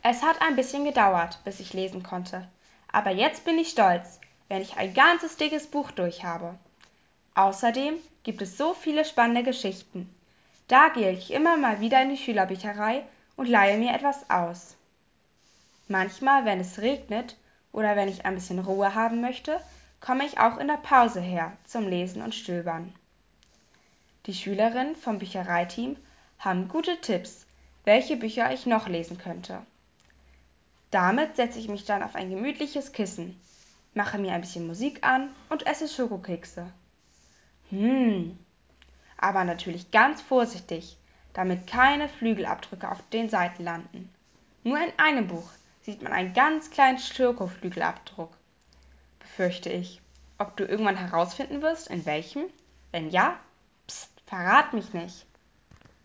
Es hat ein bisschen gedauert, bis ich lesen konnte, aber jetzt bin ich stolz, wenn ich ein ganzes dickes Buch durch habe. Außerdem gibt es so viele spannende Geschichten. Da gehe ich immer mal wieder in die Schülerbücherei und leihe mir etwas aus. Manchmal, wenn es regnet oder wenn ich ein bisschen Ruhe haben möchte, komme ich auch in der Pause her zum Lesen und Stöbern. Die Schülerinnen vom Büchereiteam haben gute Tipps, welche Bücher ich noch lesen könnte. Damit setze ich mich dann auf ein gemütliches Kissen, mache mir ein bisschen Musik an und esse Schokokekse. Aber natürlich ganz vorsichtig, damit keine Flügelabdrücke auf den Seiten landen. Nur in einem Buch sieht man einen ganz kleinen Schokoflügelabdruck, befürchte ich. Ob du irgendwann herausfinden wirst, in welchem? Wenn ja, pst, verrat mich nicht.